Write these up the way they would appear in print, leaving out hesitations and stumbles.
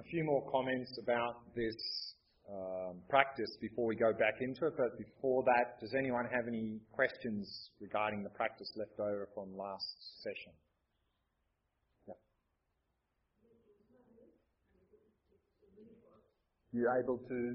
a few more comments about this practice before we go back into it, but before that, does anyone have any questions regarding the practice left over from last session? Yeah. You're able to?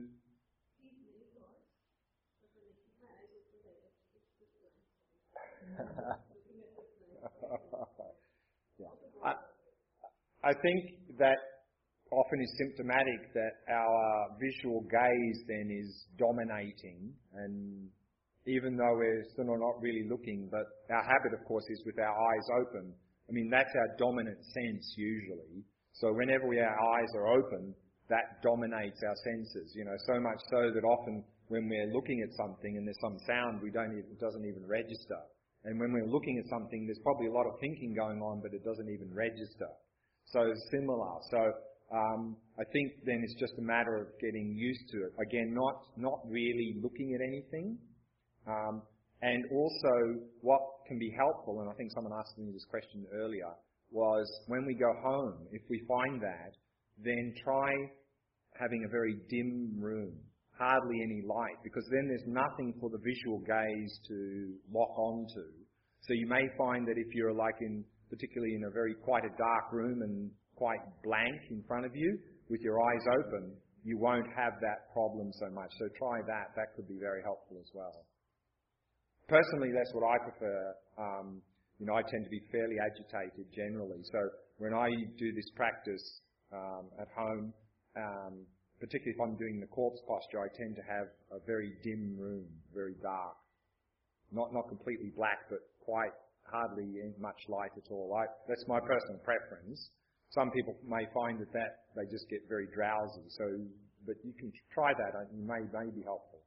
Yeah. I think that often is symptomatic that our visual gaze then is dominating, and even though we're still not really looking, but our habit of course is with our eyes open. I mean, that's our dominant sense usually. So whenever our eyes are open, that dominates our senses, you know, so much so that often when we're looking at something and there's some sound, it doesn't even register. And when we're looking at something, there's probably a lot of thinking going on, but it doesn't even register. So similar. So I think then it's just a matter of getting used to it. Again, not really looking at anything. And also what can be helpful, and I think someone asked me this question earlier, was when we go home, if we find that, then try having a very dim room, hardly any light, because then there's nothing for the visual gaze to lock onto. So you may find that if you're particularly in quite a dark room and quite blank in front of you, with your eyes open, you won't have that problem so much. So try that. That could be very helpful as well. Personally, that's what I prefer. I tend to be fairly agitated generally. So when I do this practice at home, particularly if I'm doing the corpse posture, I tend to have a very dim room, very dark. Not completely black, but quite hardly much light at all. That's my personal preference. Some people may find that they just get very drowsy. But you can try that. It may be helpful.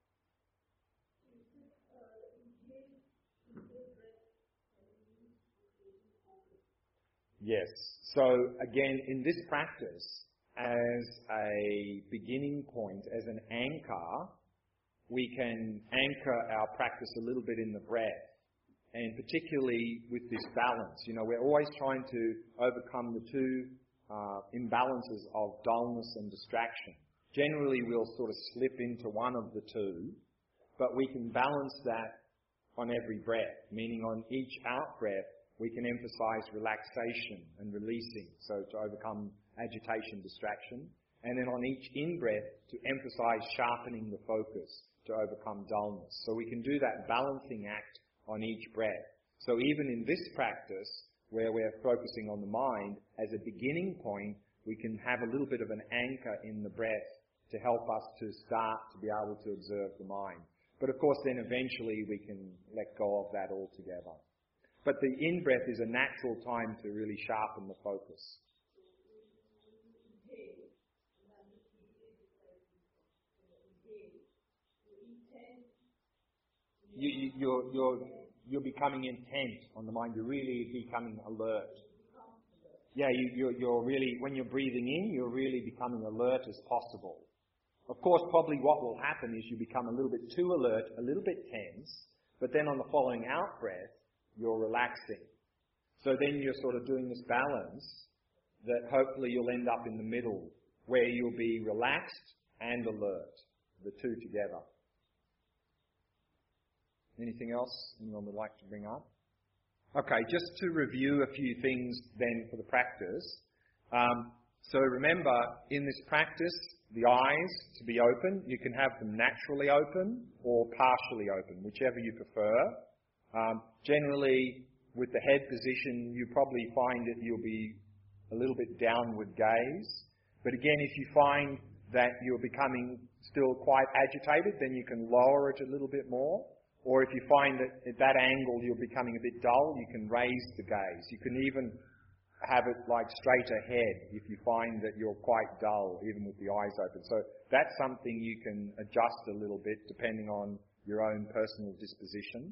Yes. So again, in this practice, as a beginning point, as an anchor, we can anchor our practice a little bit in the breath. And particularly with this balance, we're always trying to overcome the two imbalances of dullness and distraction. Generally, we'll sort of slip into one of the two, but we can balance that on every breath, meaning on each out-breath, we can emphasize relaxation and releasing, so to overcome agitation, distraction. And then on each in-breath, to emphasize sharpening the focus to overcome dullness. So we can do that balancing act on each breath. So even in this practice, where we're focusing on the mind, as a beginning point, we can have a little bit of an anchor in the breath to help us to start to be able to observe the mind. But of course, then eventually we can let go of that altogether. But the in-breath is a natural time to really sharpen the focus. You're becoming intent on the mind. You're really becoming alert. Yeah, you're really, when you're breathing in, you're really becoming alert as possible. Of course, probably what will happen is you become a little bit too alert, a little bit tense, but then on the following out breath, you're relaxing. So then you're sort of doing this balance that hopefully you'll end up in the middle, where you'll be relaxed and alert, the two together. Anything else anyone would like to bring up? Okay, just to review a few things then for the practice. So remember, in this practice, the eyes to be open, you can have them naturally open or partially open, whichever you prefer. Generally, with the head position, you probably find that you'll be a little bit downward gaze. But again, if you find that you're becoming still quite agitated, then you can lower it a little bit more. Or if you find that at that angle you're becoming a bit dull, you can raise the gaze. You can even have it like straight ahead if you find that you're quite dull, even with the eyes open. So that's something you can adjust a little bit depending on your own personal disposition.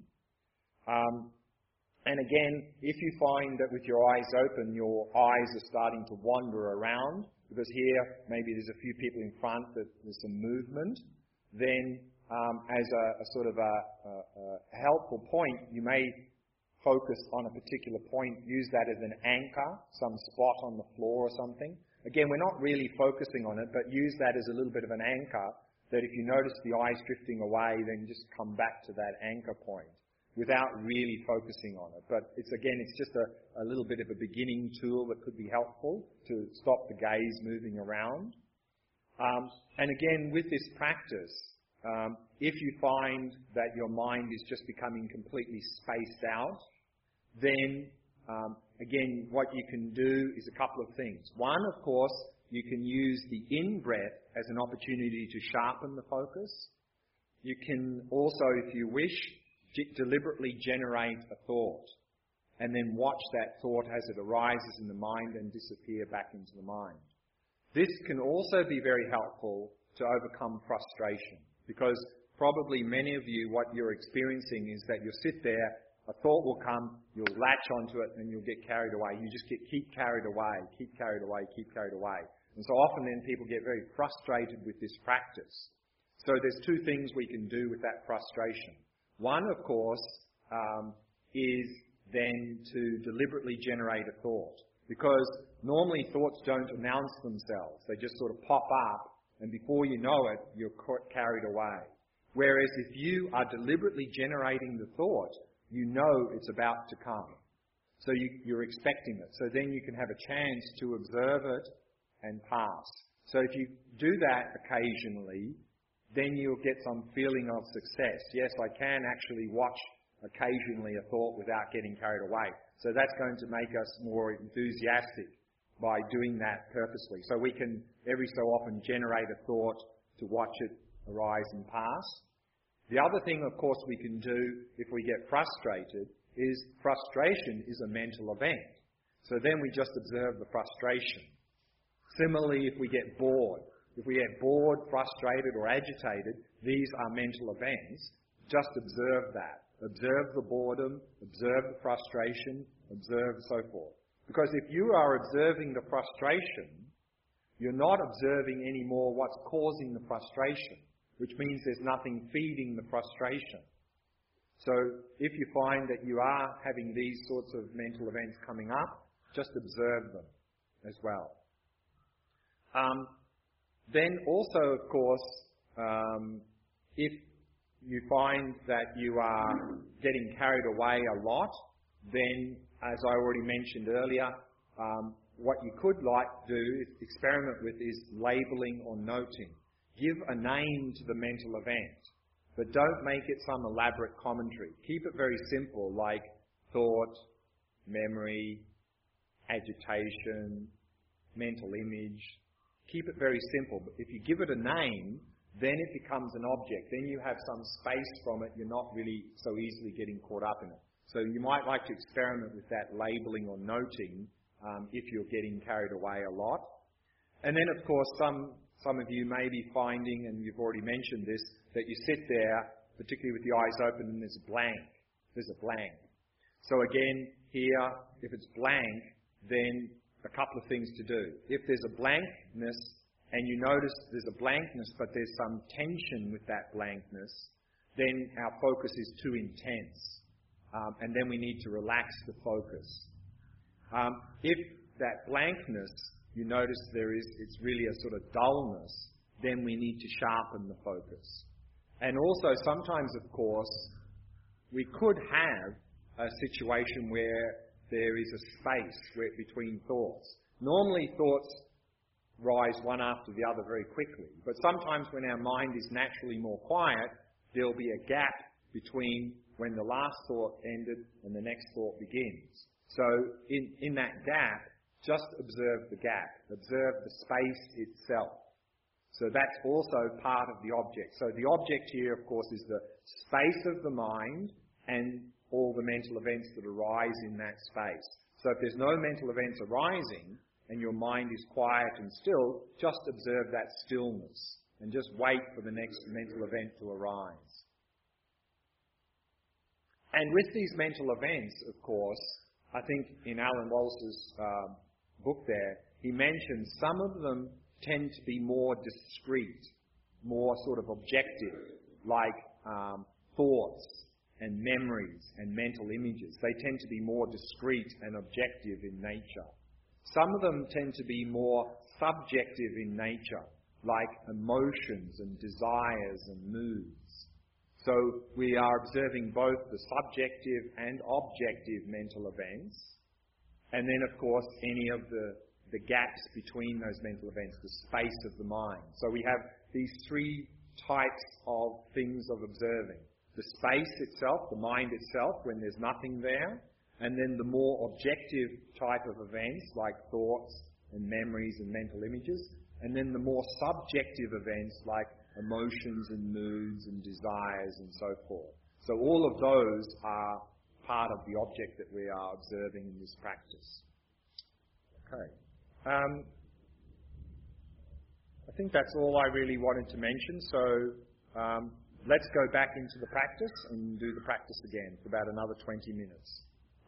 And again, if you find that with your eyes open, your eyes are starting to wander around, because here maybe there's a few people in front that there's some movement, then as a sort of a helpful point, you may focus on a particular point, use that as an anchor, some spot on the floor or something. Again, we're not really focusing on it, but use that as a little bit of an anchor, that if you notice the eyes drifting away, then just come back to that anchor point without really focusing on it. But it's just a little bit of a beginning tool that could be helpful to stop the gaze moving around. And again, with this practice, if you find that your mind is just becoming completely spaced out, then again, what you can do is a couple of things. One, of course, you can use the in-breath as an opportunity to sharpen the focus. You can also, if you wish, deliberately generate a thought and then watch that thought as it arises in the mind and disappear back into the mind. This can also be very helpful to overcome frustration, because probably many of you, what you're experiencing is that you'll sit there, a thought will come, you'll latch onto it, and you'll get carried away. You just keep carried away, keep carried away, keep carried away. And so often then people get very frustrated with this practice. So there's two things we can do with that frustration. One, of course, is then to deliberately generate a thought. Because normally thoughts don't announce themselves. They just sort of pop up, and before you know it, you're carried away. Whereas if you are deliberately generating the thought, you know it's about to come. So you're expecting it. So then you can have a chance to observe it and pass. So if you do that occasionally, then you'll get some feeling of success. Yes, I can actually watch occasionally a thought without getting carried away. So that's going to make us more enthusiastic by doing that purposely. So we can every so often generate a thought to watch it arise and pass. The other thing, of course, we can do if we get frustrated is frustration is a mental event. So then we just observe the frustration. Similarly, if we get bored, frustrated or agitated, these are mental events. Just observe that. Observe the boredom, observe the frustration, observe so forth. Because if you are observing the frustration, you're not observing anymore what's causing the frustration, which means there's nothing feeding the frustration. So if you find that you are having these sorts of mental events coming up, just observe them as well. Then also, of course, if you find that you are getting carried away a lot, then, as I already mentioned earlier, what you could like to do, experiment with, is labeling or noting. Give a name to the mental event, but don't make it some elaborate commentary. Keep it very simple, like thought, memory, agitation, mental image. Keep it very simple. But if you give it a name, then it becomes an object. Then you have some space from it. You're not really so easily getting caught up in it. So you might like to experiment with that labeling or noting if you're getting carried away a lot. And then, of course, some of you may be finding, and you've already mentioned this, that you sit there, particularly with the eyes open, and there's a blank. There's a blank. So again, here, if it's blank, then a couple of things to do. If there's a blankness, and you notice there's a blankness, but there's some tension with that blankness, then our focus is too intense. And then we need to relax the focus. If that blankness, you notice it's really a sort of dullness, then we need to sharpen the focus. And also, sometimes, of course, we could have a situation where there is a space between thoughts. Normally, thoughts rise one after the other very quickly. But sometimes when our mind is naturally more quiet, there'll be a gap between when the last thought ended and the next thought begins. So in that gap, just observe the gap. Observe the space itself. So that's also part of the object. So the object here, of course, is the space of the mind and all the mental events that arise in that space. So if there's no mental events arising and your mind is quiet and still, just observe that stillness and just wait for the next mental event to arise. And with these mental events, of course, I think in Alan Wallace's book there, he mentions some of them tend to be more discrete, more sort of objective, like thoughts and memories and mental images. They tend to be more discrete and objective in nature. Some of them tend to be more subjective in nature, like emotions and desires and moods. So we are observing both the subjective and objective mental events, and then of course any of the gaps between those mental events, the space of the mind. So we have these three types of things of observing. The space itself, the mind itself, when there's nothing there, and then the more objective type of events like thoughts and memories and mental images, and then the more subjective events like emotions and moods and desires and so forth. So all of those are part of the object that we are observing in this practice. Okay. I think that's all I really wanted to mention. So let's go back into the practice and do the practice again for about another 20 minutes.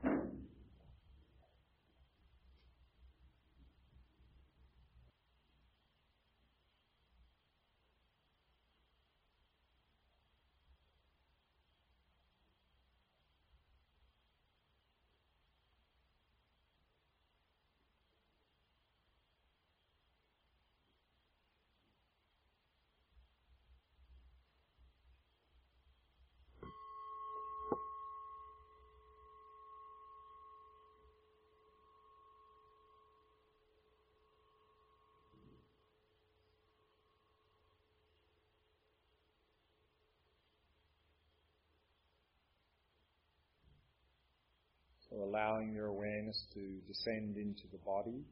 So allowing your awareness to descend into the body,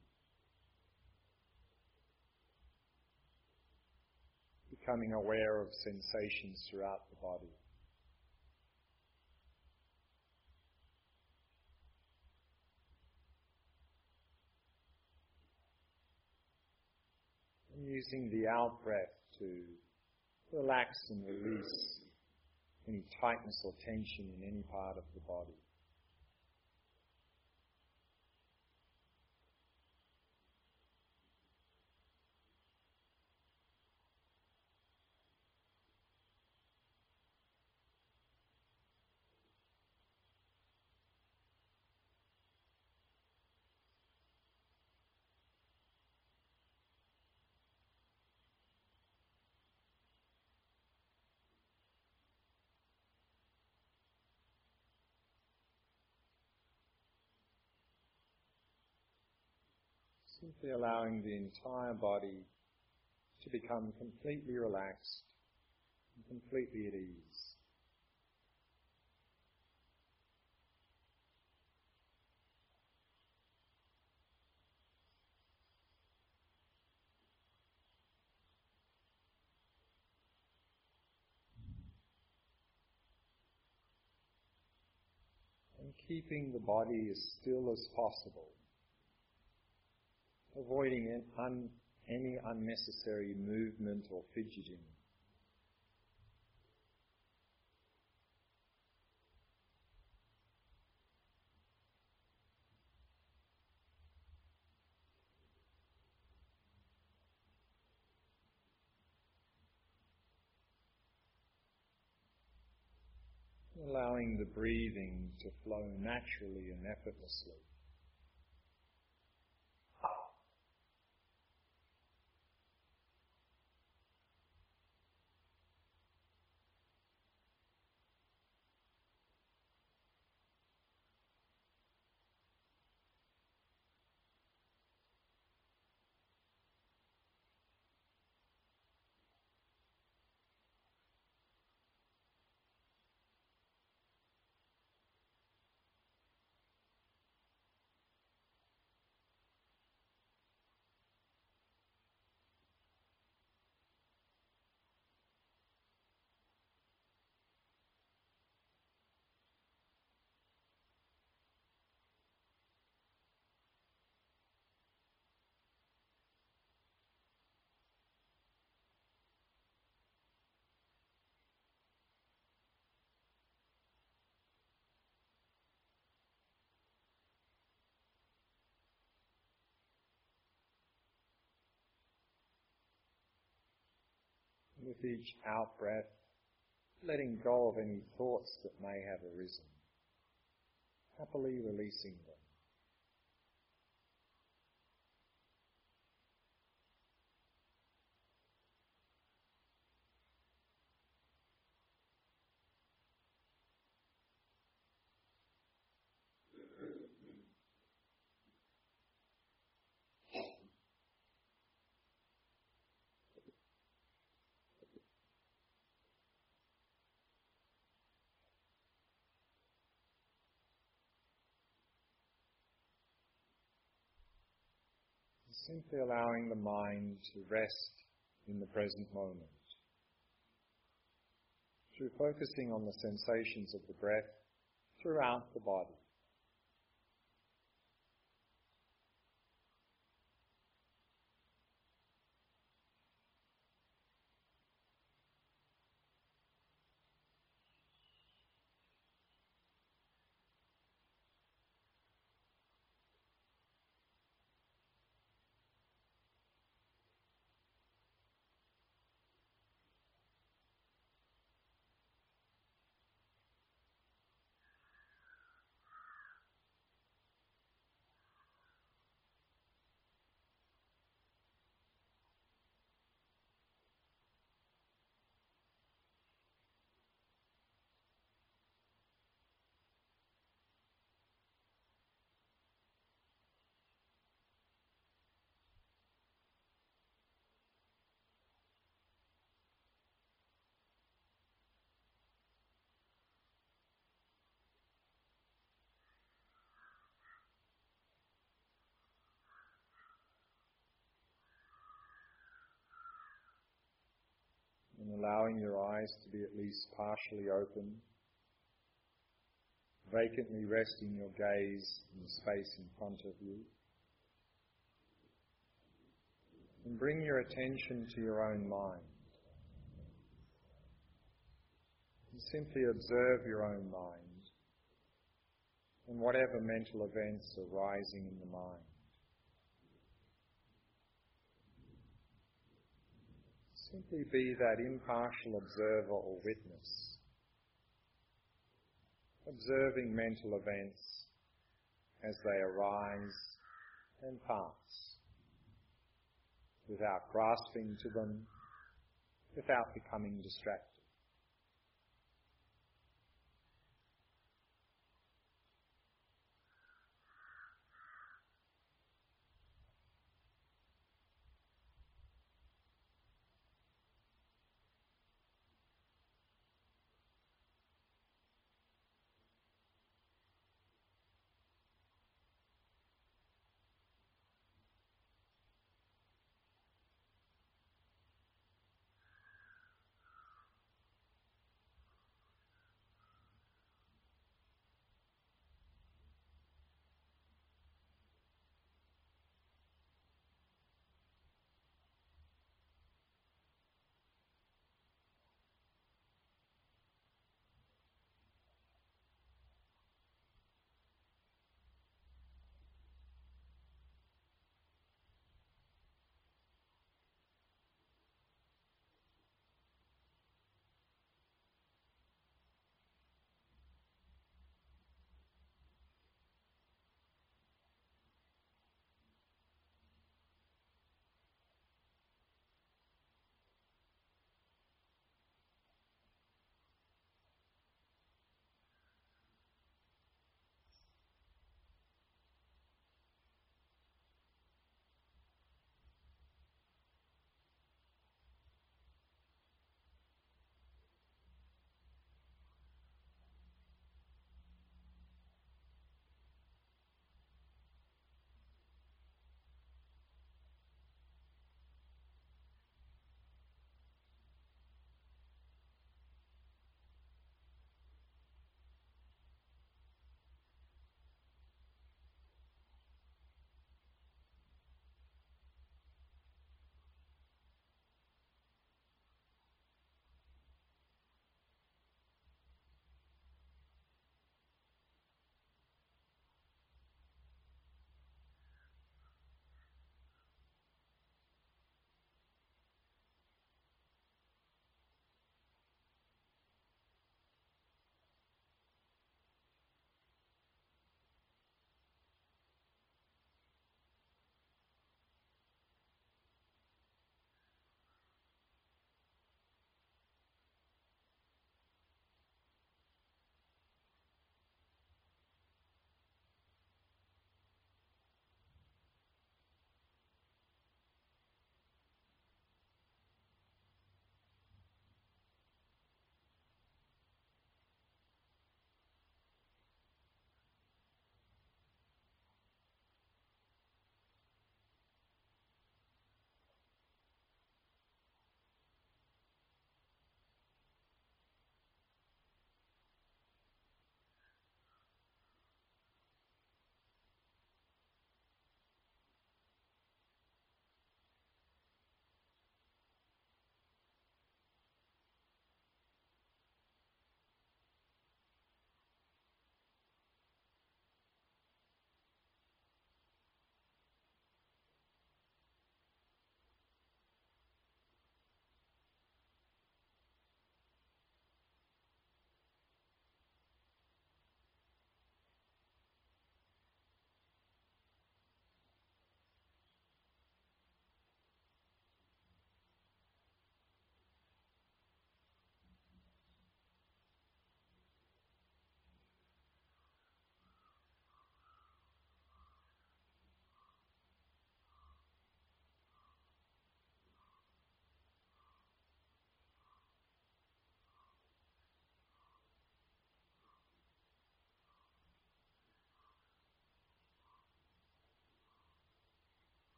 becoming aware of sensations throughout the body. And using the out-breath to relax and release any tightness or tension in any part of the body. Simply allowing the entire body to become completely relaxed and completely at ease. And keeping the body as still as possible, avoiding any unnecessary movement or fidgeting. Allowing the breathing to flow naturally and effortlessly. With each out-breath, letting go of any thoughts that may have arisen, happily releasing them. Simply allowing the mind to rest in the present moment through focusing on the sensations of the breath throughout the body. And allowing your eyes to be at least partially open, vacantly resting your gaze in the space in front of you. And bring your attention to your own mind. And simply observe your own mind and whatever mental events are rising in the mind. Simply be that impartial observer or witness, observing mental events as they arise and pass, without grasping to them, without becoming distracted.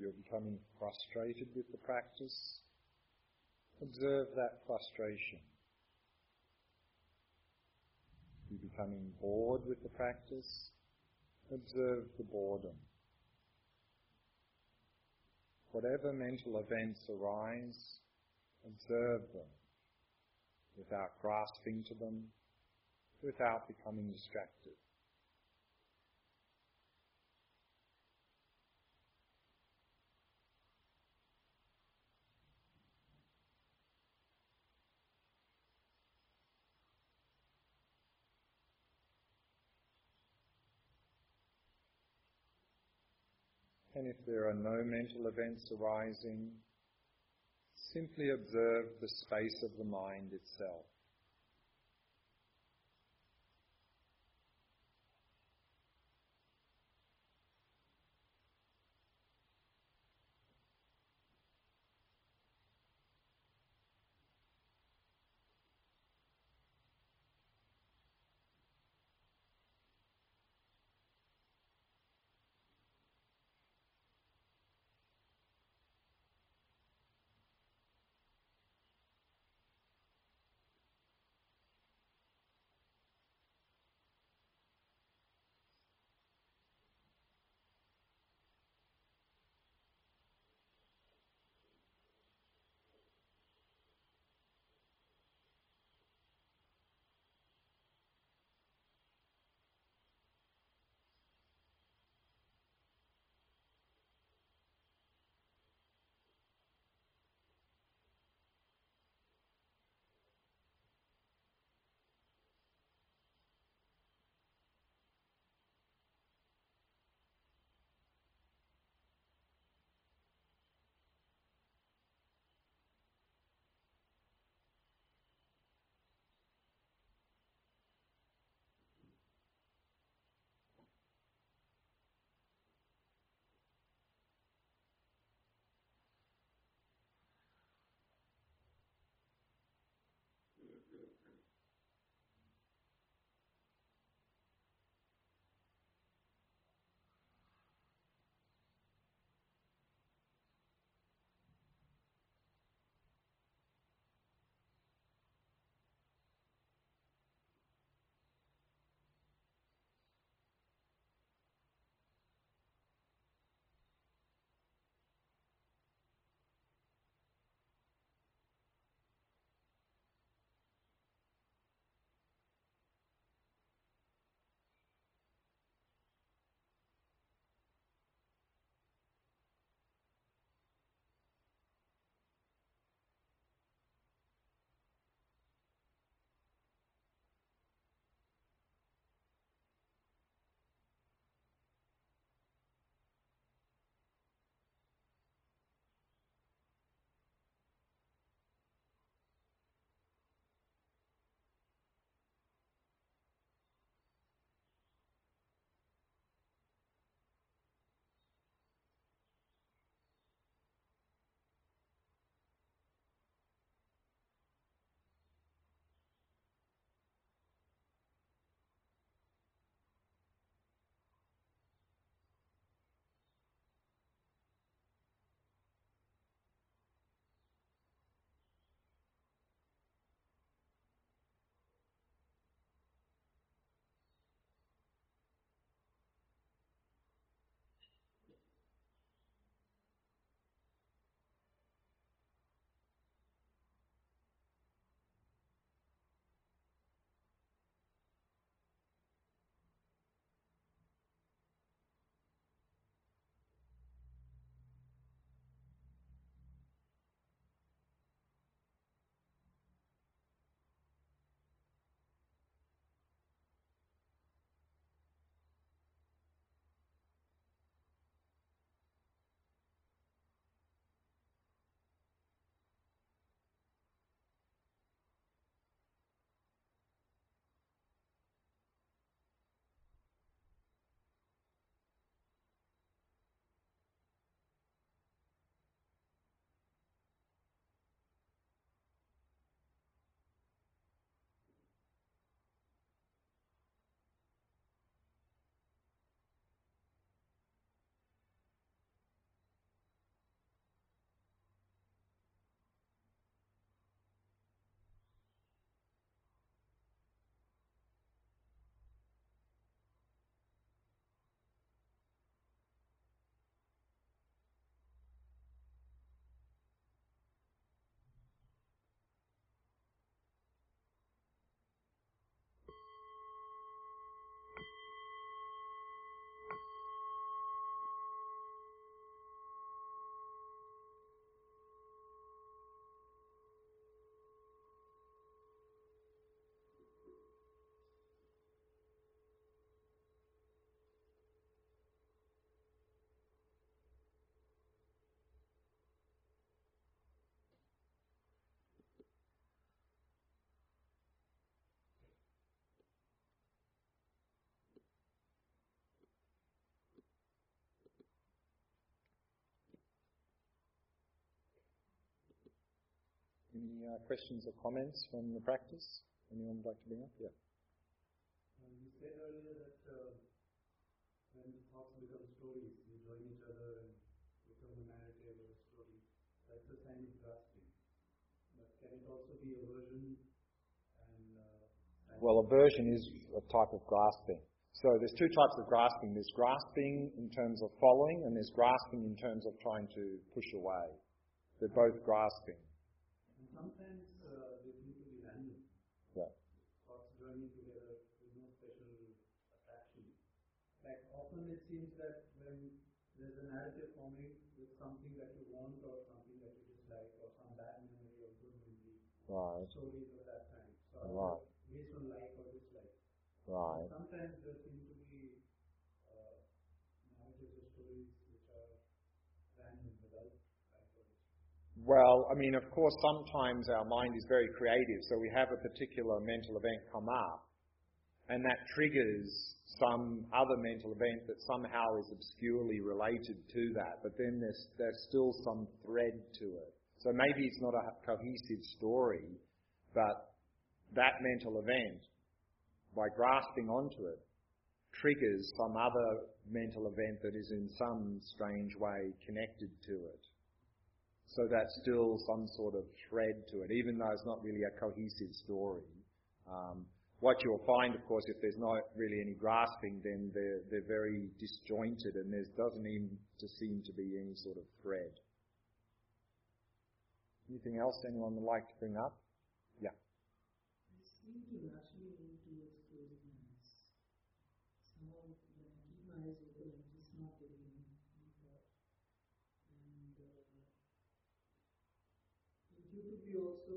you're becoming frustrated with the practice, observe that frustration. You're becoming bored with the practice, observe the boredom. Whatever mental events arise, observe them without grasping to them, without becoming distracted. And if there are no mental events arising, simply observe the space of the mind itself. Any questions or comments from the practice? Anyone would like to bring up? Yeah. You said earlier that when thoughts become stories, you join each other and become a narrative or a story. That's a sign of grasping. But can it also be aversion? Well, aversion is a type of grasping. So there's two types of grasping. There's grasping in terms of following, and there's grasping in terms of trying to push away. They're both grasping. And sometimes they seem to be random. Yeah. Thoughts joining together with no special attraction. Like often it seems that when there's a narrative forming with something that you want or something that you dislike or some bad memory or good memory, right. Stories of that kind. So right. Based on like or dislike. Right. Sometimes there seem to be narratives or stories which are random without like or dislike. Well, I mean, of course, sometimes our mind is very creative, so we have a particular mental event come up, and that triggers some other mental event that somehow is obscurely related to that, but then there's still some thread to it. So maybe it's not a cohesive story, but that mental event, by grasping onto it, triggers some other mental event that is in some strange way connected to it. So that's still some sort of thread to it, even though it's not really a cohesive story. What you'll find, of course, if there's not really any grasping, then they're very disjointed, and there doesn't even seem to be any sort of thread. Anything else anyone would like to bring up? Yeah. I seem to naturally move towards closing my eyes. Somehow, when I keep my eyes open, I'm just not getting any thought. And intuitively also,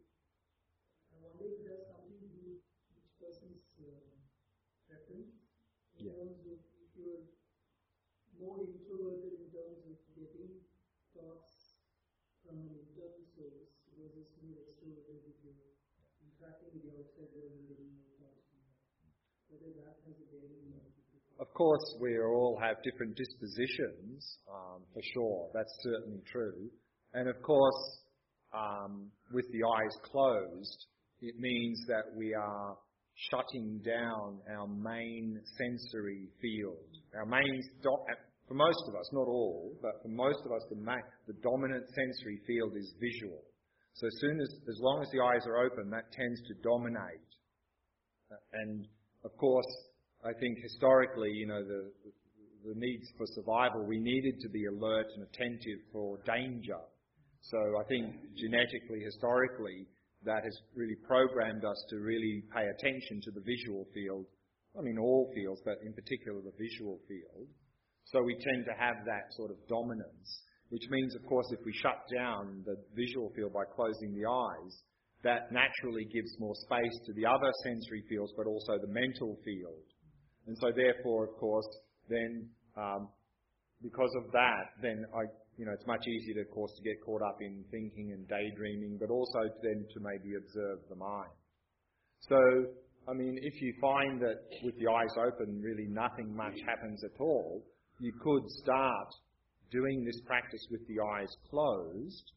I wonder if there's something to do with each person's preference. In terms of if you're more introverted in terms of getting thoughts from an internal source versus more extroverted if you're interacting with the outside world and getting more thoughts from that. Whether that has a bearing on it. Of course, we all have different dispositions, for sure. That's certainly true. And of course, with the eyes closed, it means that we are shutting down our main sensory field. Our main, for most of us, not all, but for most of us, the dominant sensory field is visual. So as long as the eyes are open, that tends to dominate. And of course, I think historically, the needs for survival, we needed to be alert and attentive for danger. So I think genetically, historically, that has really programmed us to really pay attention to the visual field. I mean, all fields, but in particular the visual field. So we tend to have that sort of dominance, which means, of course, if we shut down the visual field by closing the eyes, that naturally gives more space to the other sensory fields, but also the mental field. And so therefore, of course, then, because of that, then it's much easier, of course, to get caught up in thinking and daydreaming, but also then to maybe observe the mind. So, I mean, if you find that with the eyes open, really nothing much happens at all, you could start doing this practice with the eyes closed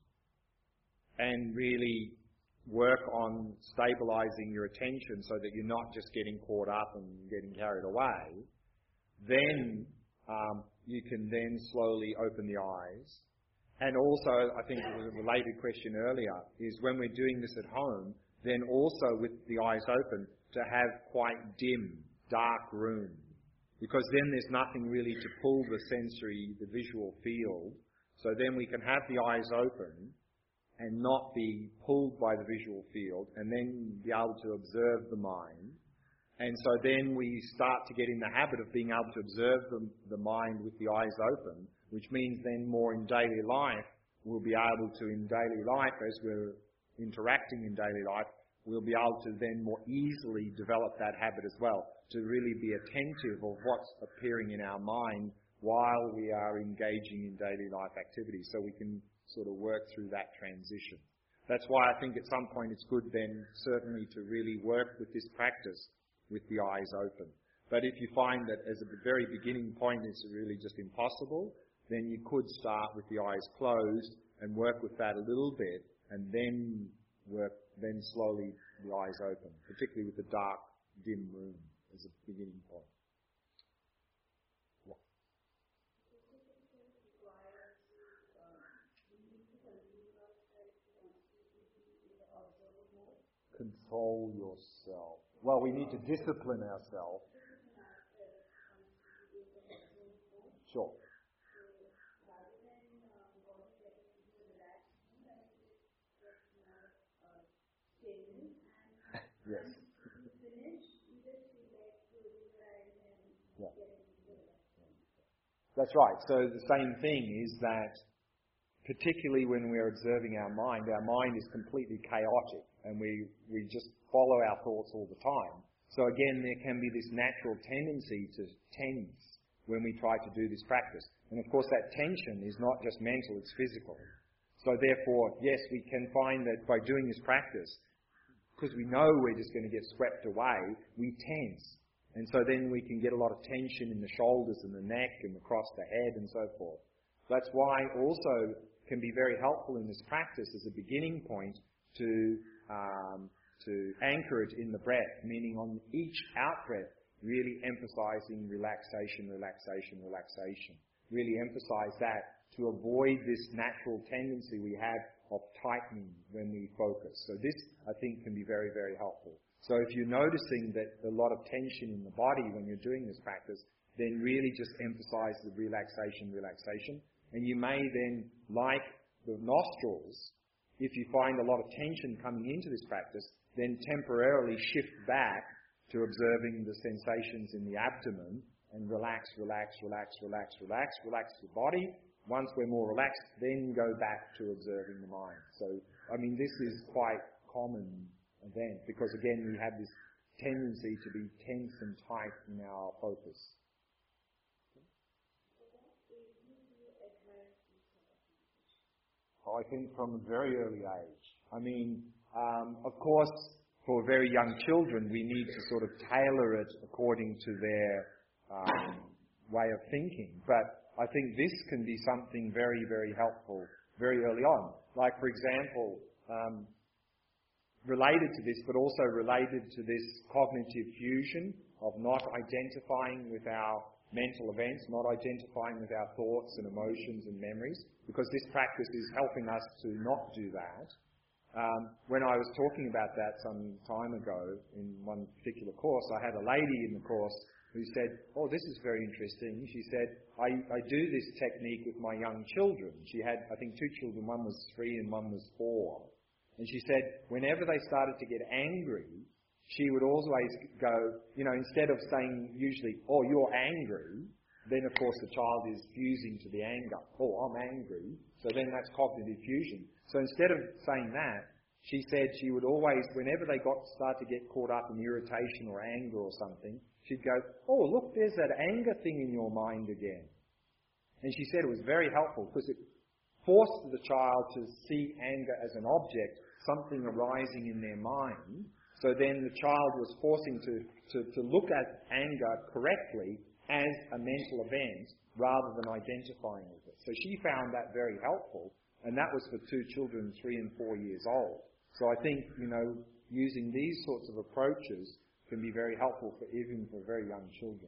and really work on stabilizing your attention so that you're not just getting caught up and getting carried away. Then you can then slowly open the eyes. And also, I think there was a related question earlier, is when we're doing this at home, then also with the eyes open, to have quite dim, dark room. Because then there's nothing really to pull the visual field. So then we can have the eyes open and not be pulled by the visual field, and then be able to observe the mind. And so then we start to get in the habit of being able to observe the mind with the eyes open, which means then more in daily life, we'll be able to, in daily life, as we're interacting in daily life, we'll be able to then more easily develop that habit as well, to really be attentive of what's appearing in our mind while we are engaging in daily life activities, so we can sort of work through that transition. That's why I think at some point it's good then certainly to really work with this practice with the eyes open. But if you find that as a very beginning point it's really just impossible, then you could start with the eyes closed and work with that a little bit, and then work, then slowly the eyes open, particularly with the dark, dim room as a beginning point. Yeah. Control yourself. Well, we need to discipline ourselves. Sure. Yes. Yeah. That's right. So the same thing is that particularly when we're observing our mind is completely chaotic and we just follow our thoughts all the time. So again, there can be this natural tendency to tense when we try to do this practice. And of course that tension is not just mental, it's physical. So therefore, yes, we can find that by doing this practice, because we know we're just going to get swept away, we tense. And so then we can get a lot of tension in the shoulders and the neck and across the head and so forth. That's why also can be very helpful in this practice as a beginning point to anchor it in the breath, meaning on each out-breath, really emphasizing relaxation, relaxation, relaxation. Really emphasize that to avoid this natural tendency we have of tightening when we focus. So this, I think, can be very, very helpful. So if you're noticing that a lot of tension in the body when you're doing this practice, then really just emphasize the relaxation, relaxation. And you may then, like the nostrils, if you find a lot of tension coming into this practice, then temporarily shift back to observing the sensations in the abdomen and relax, relax, relax, relax, relax, relax the body. Once we're more relaxed, then go back to observing the mind. So, I mean, this is quite common event because, again, we have this tendency to be tense and tight in our focus. I think from a very early age. I mean, of course, for very young children, we need to sort of tailor it according to their way of thinking. But I think this can be something very, very helpful very early on. Like, for example, related to this, but also related to this cognitive fusion of not identifying with our mental events, not identifying with our thoughts and emotions and memories, because this practice is helping us to not do that. When I was talking about that some time ago in one particular course, I had a lady in the course who said, "Oh, this is very interesting." She said, I do this technique with my young children. She had, I think, 2 children. One was 3 and one was 4. And she said, whenever they started to get angry, she would always go, instead of saying usually, "Oh, you're angry," then of course the child is fusing to the anger. "Oh, I'm angry." So then that's cognitive fusion. So instead of saying that, she said she would always, whenever they start to get caught up in irritation or anger or something, she'd go, "Oh, look, there's that anger thing in your mind again." And she said it was very helpful because it forced the child to see anger as an object, something arising in their mind. So then the child was forcing to look at anger correctly as a mental event rather than identifying with it. So she found that very helpful, and that was for 2 children, 3 and 4 years old. So I think, using these sorts of approaches can be very helpful even for very young children.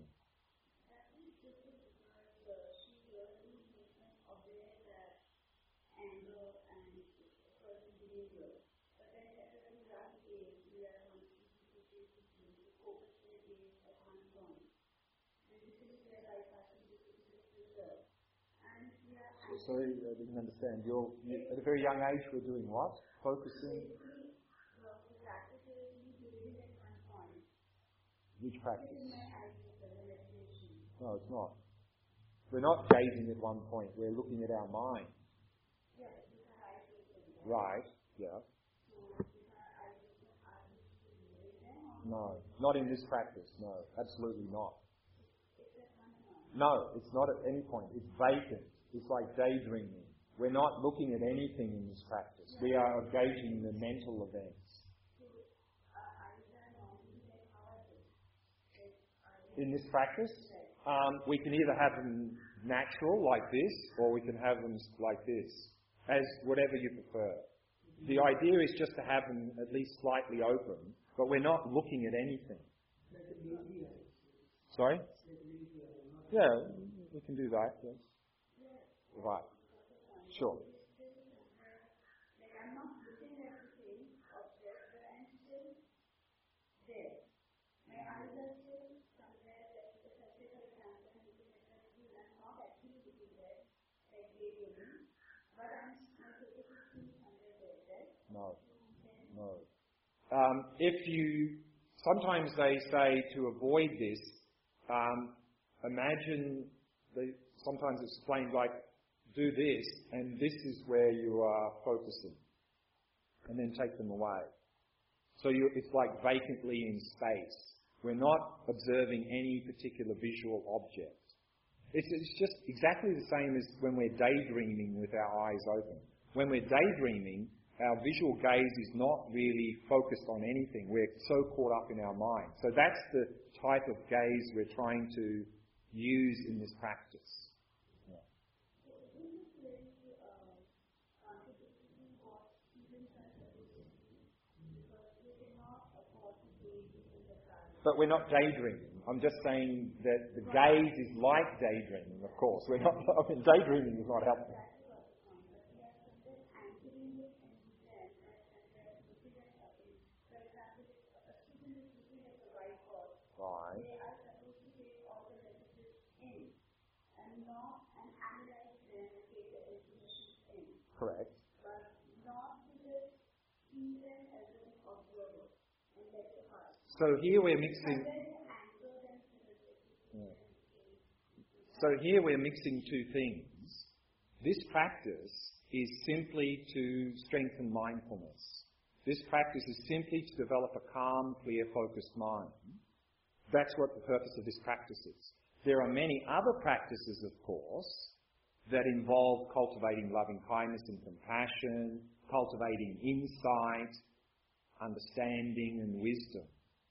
Sorry, I didn't understand. You're at a very young age, we're doing what? Focusing? Which practice? No, it's not. We're not gazing at one point. We're looking at our mind. Right, yeah. No, not in this practice. No, absolutely not. No, it's not at any point. It's vacant. It's like daydreaming. We're not looking at anything in this practice. We are engaging the mental events. In this practice, we can either have them natural like this, or we can have them like this, as whatever you prefer. The idea is just to have them at least slightly open, but we're not looking at anything. Like a lazy eye. Sorry? Like a lazy eye. Yeah, we can do that, yes. Right. Sure. No. No. Sometimes they say to avoid this, imagine, sometimes it's explained like, do this, and this is where you are focusing, and then take them away. So it's like vacantly in space. We're not observing any particular visual object. It's just exactly the same as when we're daydreaming with our eyes open. When we're daydreaming, our visual gaze is not really focused on anything. We're so caught up in our mind. So that's the type of gaze we're trying to use in this practice. Yeah. But we're not daydreaming. I'm just saying that the gaze is like daydreaming, of course. We're not, daydreaming is not helpful. Right. Correct. So here we're mixing. So here we're mixing two things. This practice is simply to strengthen mindfulness. This practice is simply to develop a calm, clear, focused mind. That's what the purpose of this practice is. There are many other practices, of course, that involve cultivating loving kindness and compassion, cultivating insight, understanding and wisdom.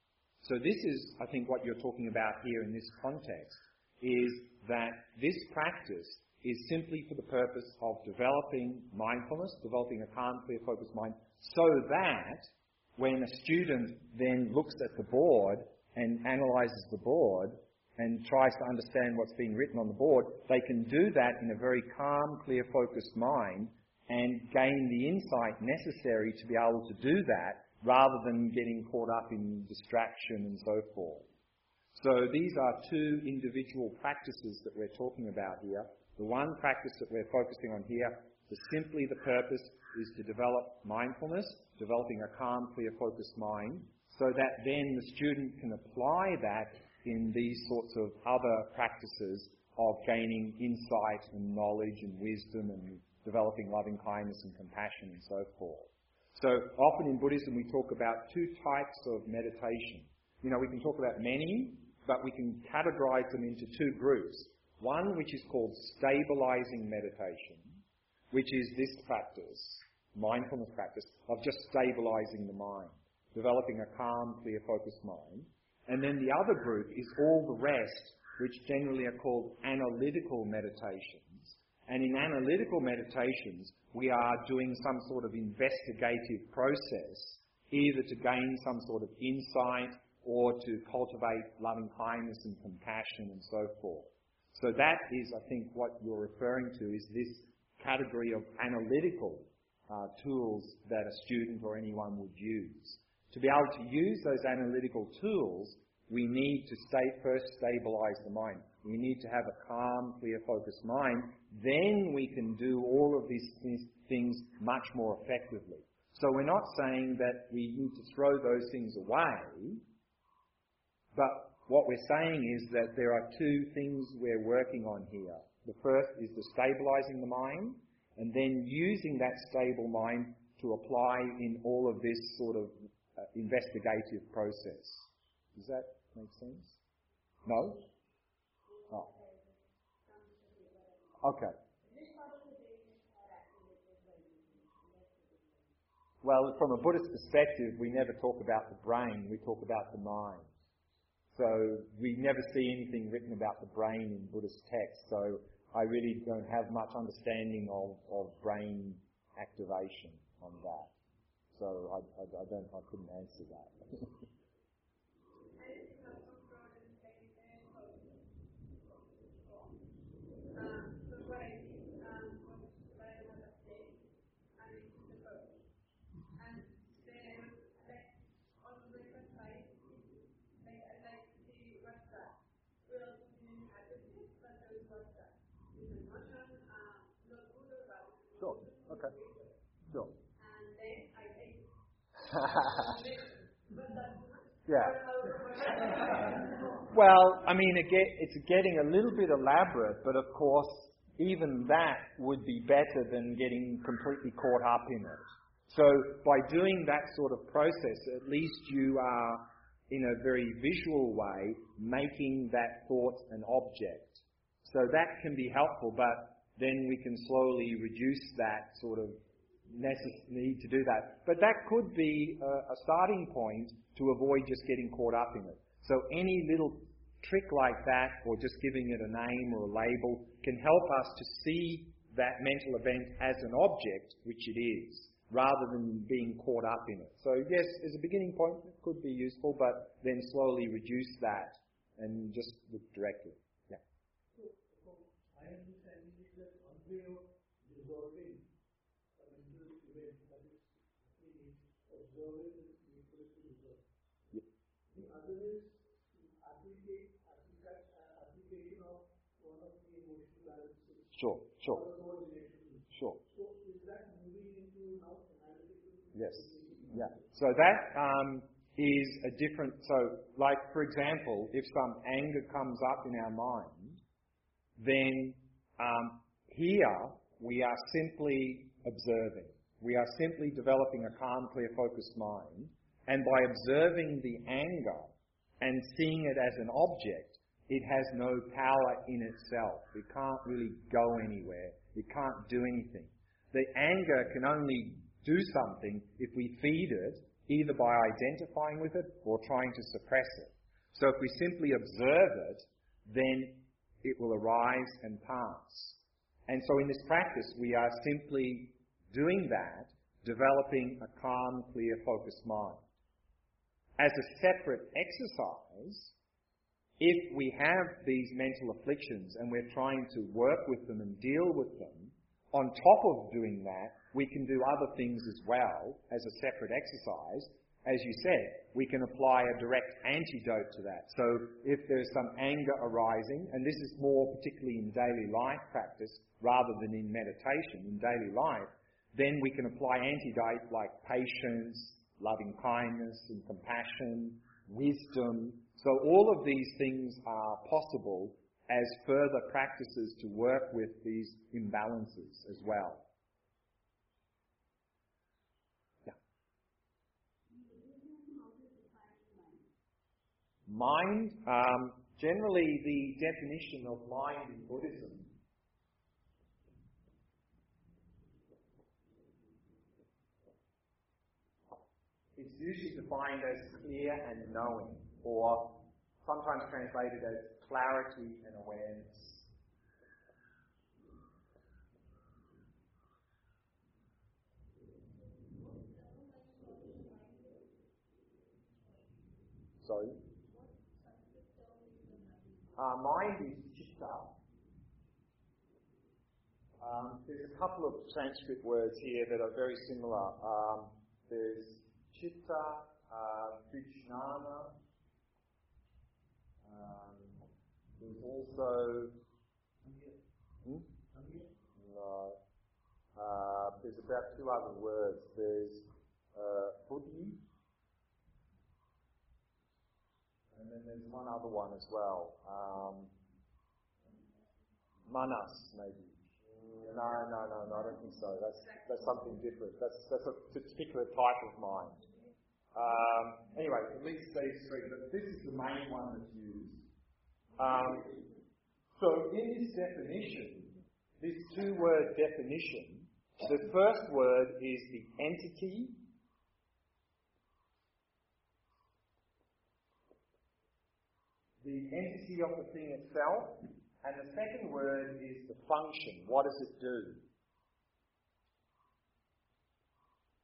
So this is, I think, what you're talking about here in this context, is that this practice is simply for the purpose of developing mindfulness, developing a calm, clear, focused mind, so that when a student then looks at the board and analyzes the board and tries to understand what's being written on the board, they can do that in a very calm, clear, focused mind and gain the insight necessary to be able to do that rather than getting caught up in distraction and so forth. So these are two individual practices that we're talking about here. The one practice that we're focusing on here, simply the purpose is to develop mindfulness, developing a calm, clear, focused mind, so that then the student can apply that in these sorts of other practices of gaining insight and knowledge and wisdom and developing loving kindness and compassion and so forth. So often in Buddhism we talk about two types of meditation. You know, we can talk about many, but we can categorize them into two groups. One which is called stabilizing meditation, which is this practice, mindfulness practice, of just stabilizing the mind, developing a calm, clear, focused mind. And then the other group is all the rest, which generally are called analytical meditations. And in analytical meditations, we are doing some sort of investigative process, either to gain some sort of insight or to cultivate loving kindness and compassion and so forth. So that is, I think, what you're referring to, is this category of analytical tools that a student or anyone would use. To be able to use those analytical tools, we need to first stabilize the mind. We need to have a calm, clear, focused mind. Then we can do all of these things much more effectively. So we're not saying that we need to throw those things away, but what we're saying is that there are two things we're working on here. The first is the stabilizing the mind, and then using that stable mind to apply in all of this sort of investigative process. Does that make sense? No? Oh. Okay. Well, from a Buddhist perspective, we never talk about the brain, we talk about the mind. So we never see anything written about the brain in Buddhist texts, so I really don't have much understanding of brain activation. on that. So I couldn't answer that. Sure. Okay. Sure. Yeah. Well, I mean, it's getting a little bit elaborate, but of course, even that would be better than getting completely caught up in it. So by doing that sort of process, at least you are, in a very visual way, making that thought an object. So that can be helpful, but then we can slowly reduce that sort of need to do that. But that could be a starting point to avoid just getting caught up in it. So any little trick like that, or just giving it a name or a label, can help us to see that mental event as an object, which it is, rather than being caught up in it. So yes, as a beginning point, it could be useful, but then slowly reduce that and just look directly. Yeah. So I understand that one way of resolving a mental event that is observing and equal to resolve. Yeah. The other is application of one of the emotional balances. Sure. Sure. So is that moving into now analytical? Yes. Yeah. So that is a different. So, like for example, if some anger comes up in our mind, then here we are simply observing. We are simply developing a calm, clear, focused mind, and by observing the anger and seeing it as an object, it has no power in itself. It can't really go anywhere. It can't do anything. The anger can only do something if we feed it, either by identifying with it or trying to suppress it. So if we simply observe it, then it will arise and pass. And so in this practice, we are simply doing that, developing a calm, clear, focused mind. As a separate exercise, if we have these mental afflictions and we're trying to work with them and deal with them, on top of doing that, we can do other things as well as a separate exercise. As you said, we can apply a direct antidote to that. So if there's some anger arising, and this is more particularly in daily life practice rather than in meditation, in daily life, then we can apply antidote like patience, loving kindness and compassion, wisdom. So all of these things are possible as further practices to work with these imbalances as well. Yeah. Mind, generally the definition of mind in Buddhism is usually defined as clear and knowing, or sometimes translated as clarity and awareness. Sorry? Mind is chitta. There's a couple of Sanskrit words here that are very similar. There's chitta, vijnana. There's also... No. There's about two other words. There's buddhi, and then there's one other one as well. Manas, maybe. No, I don't think so. That's something different. That's a particular type of mind. Anyway, at least these three, but this is the main one that's used. So in this definition, this two-word definition, the first word is the entity. The entity of the thing itself. And the second word is the function. What does it do?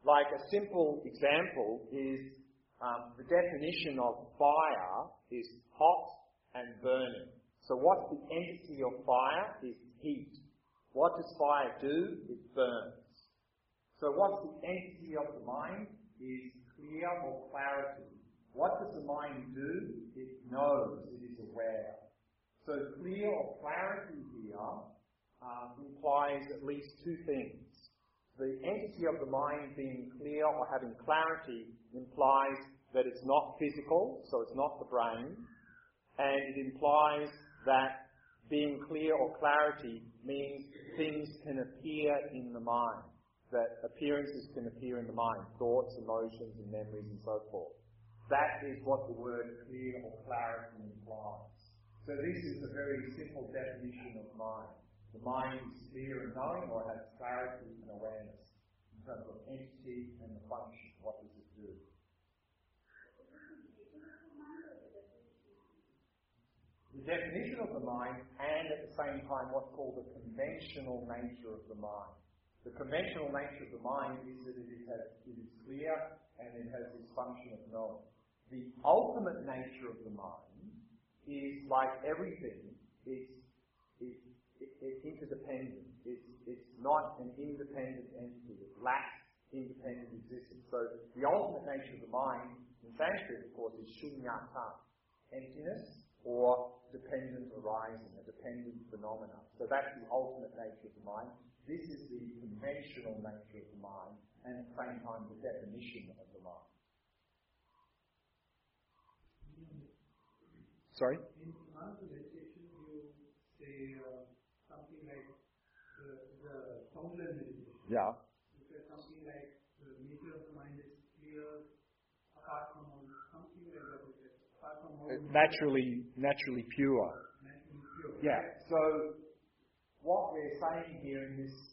Like a simple example is the definition of fire is hot and burning. So what's the entity of fire? Is heat. What does fire do? It burns. So what's the entity of the mind? Is clear or clarity. What does the mind do? It knows, it is aware. So clear or clarity here implies at least two things. The entity of the mind being clear or having clarity implies that it's not physical, so it's not the brain, and it implies that being clear or clarity means things can appear in the mind, that appearances can appear in the mind, thoughts, emotions, and memories, and so forth. That is what the word clear or clarity implies. So this is a very simple definition of mind. The mind is clear and knowing, or has clarity and awareness in terms of entity and the function. What does it do? The definition of the mind, and at the same time what's called the conventional nature of the mind. The conventional nature of the mind is that it is clear and it has this function of knowing. The ultimate nature of the mind is like everything, it's interdependent. It's not an independent entity. It lacks independent existence. So the ultimate nature of the mind, in Sanskrit, of course, is shunyata, emptiness or dependent arising, a dependent phenomena. So that's the ultimate nature of the mind. This is the conventional nature of the mind, and at the same time the definition of the mind. Sorry? In one of the meditation, you say something like the Tonglen meditation. Yeah. You say something like the nature of the mind is clear, apart from all, something like that. Apart from all. Naturally pure. Naturally pure. Yeah. So what we're saying here in this,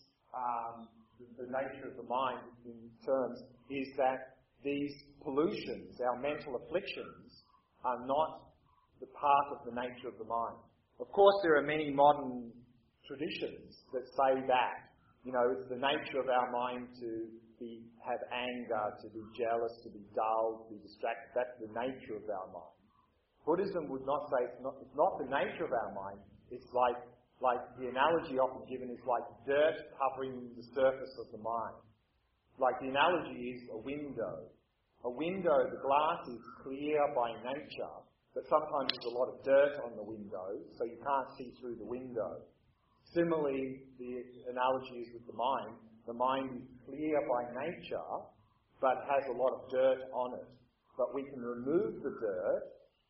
the nature of the mind in terms, is that these pollutions, our mental afflictions, are not the part of the nature of the mind. Of course, there are many modern traditions that say that. You know, it's the nature of our mind to have anger, to be jealous, to be dull, to be distracted. That's the nature of our mind. Buddhism would not say it's not the nature of our mind. It's like the analogy often given is like dirt covering the surface of the mind. Like the analogy is a window. A window, the glass is clear by nature, but sometimes there's a lot of dirt on the window, so you can't see through the window. Similarly, the analogy is with the mind. The mind is clear by nature, but has a lot of dirt on it. But we can remove the dirt,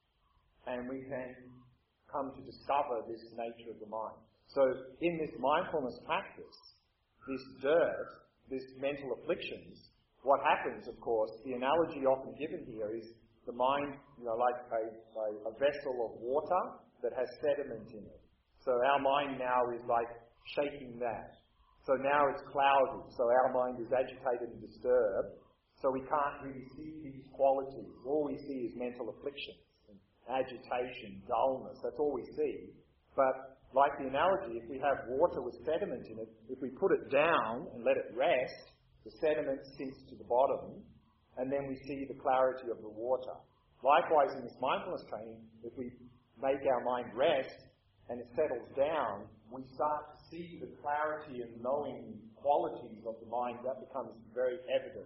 and we can come to discover this nature of the mind. So in this mindfulness practice, this dirt, this mental afflictions, what happens, of course, the analogy often given here is the mind, like a vessel of water that has sediment in it. So our mind now is like shaking that. So now it's cloudy, so our mind is agitated and disturbed, so we can't really see these qualities. All we see is mental afflictions, and agitation, dullness, that's all we see. But like the analogy, if we have water with sediment in it, if we put it down and let it rest, the sediment sinks to the bottom, and then we see the clarity of the water. Likewise, in this mindfulness training, if we make our mind rest and it settles down, we start to see the clarity and knowing qualities of the mind. That becomes very evident.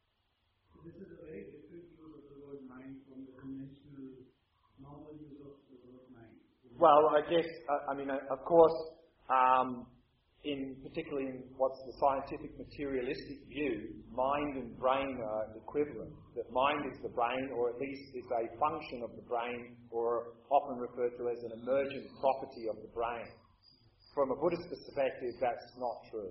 So this is a very different use of the word mind from the conventional, normal use of the word mind. Well, I guess, of course, particularly in what's the scientific materialistic view, mind and brain are equivalent. That mind is the brain, or at least is a function of the brain, or often referred to as an emergent property of the brain. From a Buddhist perspective, that's not true.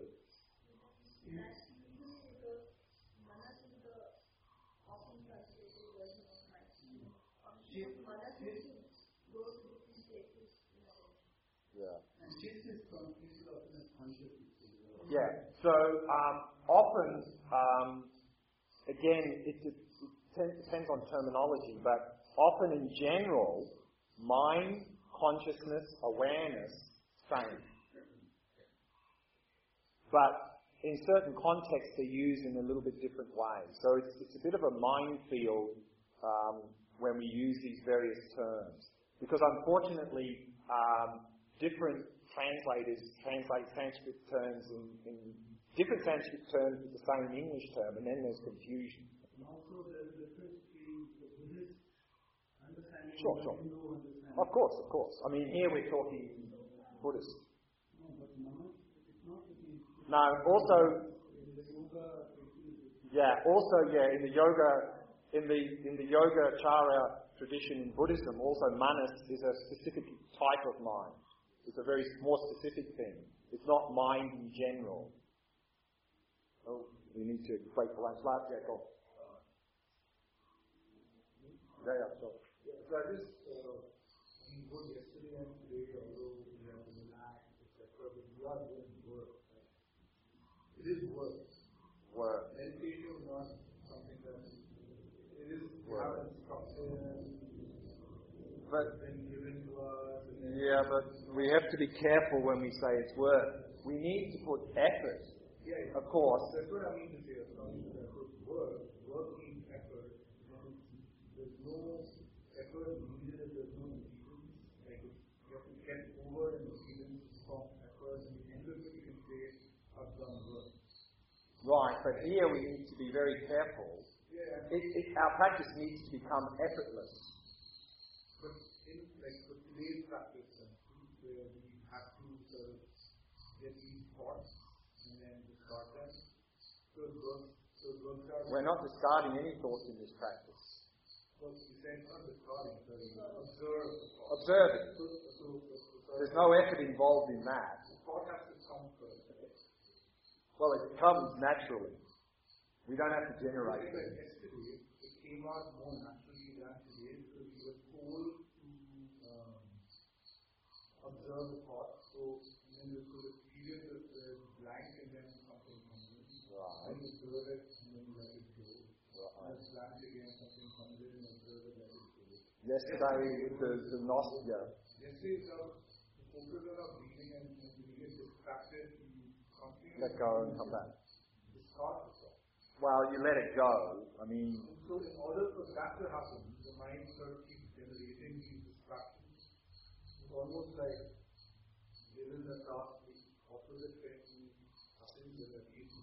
Yeah. So often, again, it depends on terminology, but often in general, mind, consciousness, awareness, same. But in certain contexts, they're used in a little bit different ways. So it's a bit of a minefield when we use these various terms. Because unfortunately, different translators translate Sanskrit terms in different Sanskrit terms with the same English term, and then there's confusion. And also there's a difference between the Buddhist understanding Sure. and the Hindu understanding. Of course. I mean, here we're talking Buddhist. No, but now it's not the case. No, also, In the yoga, in the Yogacara tradition in Buddhism, also manas is a specific type of mind. It's a very more specific thing. It's not mind in general. Oh, we need to break for lunch. Last, yeah, go. Yeah, sure. So I just, both yesterday and today, although we have to relax, etc., but we are doing work. Right? It is work. Work. Meditation is not something that it is Work. have instruction, But been given to us. And yeah, but we have to be careful when we say it's work. We need to put effort, yeah, of course. that's what I mean to say. It's not just effort. Work means effort. And there's no effort needed if there's no impedance. Like you have to get over an impedance from effort, and the end of it you can say, I've done work. Right, but here we need to be very careful. Yeah. Our practice needs to become effortless. But in for today's practice, where we have to sort of get these thoughts and then discard them. So it works out. We're not discarding any thoughts in this practice. Well, you said not discarding, sorry. Observe the thought. Observing. So There's no effort involved in that. the thought has to come first. Well, it comes naturally. We don't have to generate Like it. yesterday, it came out more naturally than today because we were told to observe the thought. So then there's a period of blank and then something comes in. Right. Then you observe it and then you let it go. Right. There's blank again, something comes in and observe it, let it go. Yesterday, the Gnostia. Yesterday, the focus on our breathing and when we get distracted, you continue. Let go and come back. Discard the thought. Well, you let it go. I mean, So in order for that to happen, the mind sort of keeps generating these distractions. It's almost like given the task, the opposite thing happens with a case.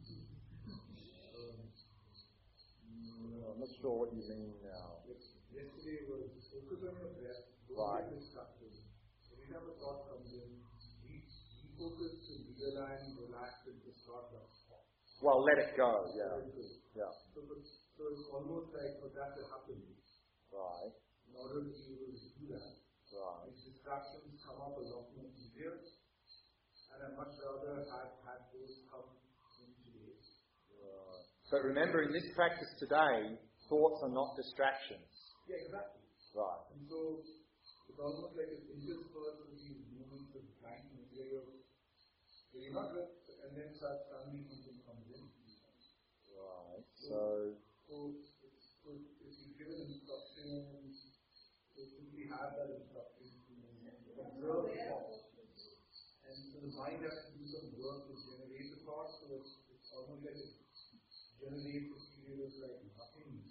I'm not sure what you mean now. Yesterday was focus on your breath, don't Right. get distracted. Every time a thought comes in, refocus to realign, relax, and discard that thought. Well, let it go, yeah. Let it go. Yeah. So it's almost like for that to happen, Right. in order to be able to do that, Right. these distractions come up a lot more easier, and I'd much rather had those come in today. Right. But remember, in this practice today, thoughts are not distractions. Yeah, exactly. Right. And so it's almost like it's interspersed with these moments of blankness where you're not good, and then suddenly something comes in. Right. So So if you give an instruction, so simply have that instruction to observe the thought. And so the mind has to do some work to generate the thought, so it's almost like it generates a period of like nothing.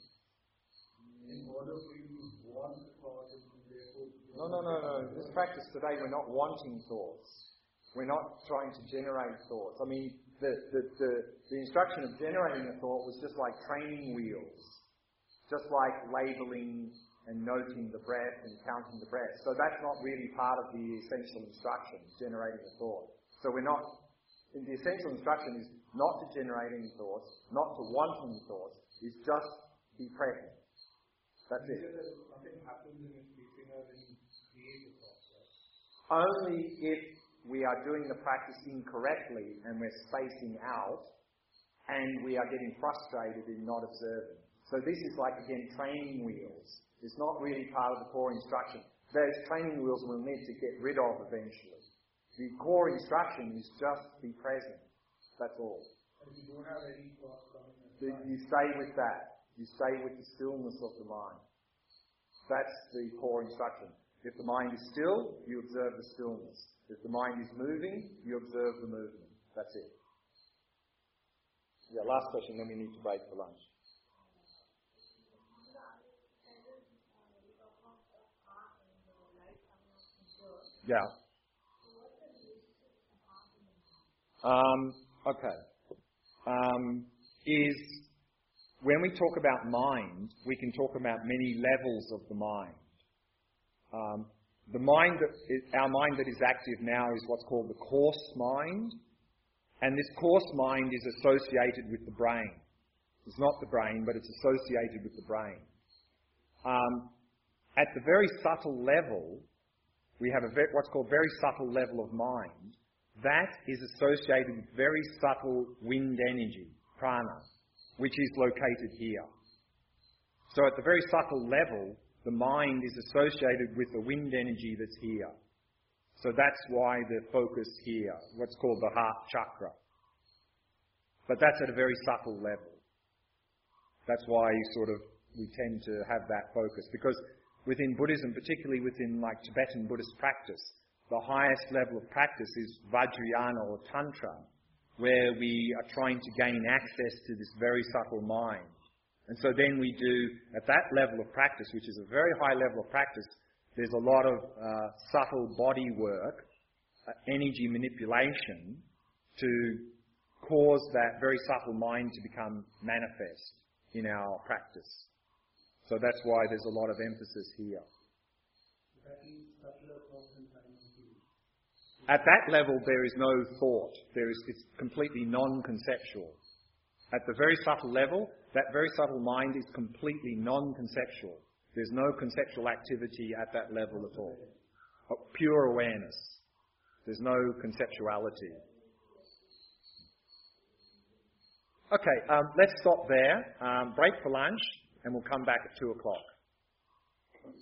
In order for you to want the thought and therefore... No. In this practice today, we're not wanting thoughts. We're not trying to generate thoughts. I mean, the instruction of generating a thought was just like training wheels, just like labeling and noting the breath and counting the breath. So that's not really part of the essential instruction, generating a thought. So we're not, the essential instruction is not to generate any thoughts, not to want any thoughts, is just be present. That's it. Nothing happens in it facing us and you create the thought, right? Only if we are doing the practice incorrectly and we're spacing out and we are getting frustrated in not observing. So this is like, again, training wheels. It's not really part of the core instruction. Those training wheels we'll need to get rid of eventually. The core instruction is just be present. That's all. And if you don't have any thoughts coming You stay with that. You stay with the stillness of the mind. That's the core instruction. If the mind is still, you observe the stillness. If the mind is moving, you observe the movement. That's it. Yeah, last question, then we need to break for lunch. Yeah. Okay. Is when we talk about mind, we can talk about many levels of the mind. The mind our mind that is active now is what's called the coarse mind, and this coarse mind is associated with the brain. It's not the brain, but it's associated with the brain. At the very subtle level, we have what's called very subtle level of mind. That is associated with very subtle wind energy, prana, which is located here. So at the very subtle level, the mind is associated with the wind energy that's here. So that's why the focus here, what's called the heart chakra. But that's at a very subtle level. That's why we tend to have that focus. Because within Buddhism, particularly within like Tibetan Buddhist practice, the highest level of practice is Vajrayana or Tantra, where we are trying to gain access to this very subtle mind. And so then we do, at that level of practice, which is a very high level of practice, there's a lot of subtle body work, energy manipulation, to cause that very subtle mind to become manifest in our practice. So that's why there's a lot of emphasis here. At that level, there is no thought. It's completely non-conceptual. At the very subtle level, that very subtle mind is completely non-conceptual. There's no conceptual activity at that level at all. Pure awareness. There's no conceptuality. Okay, let's stop there. Break for lunch, and we'll come back at 2:00.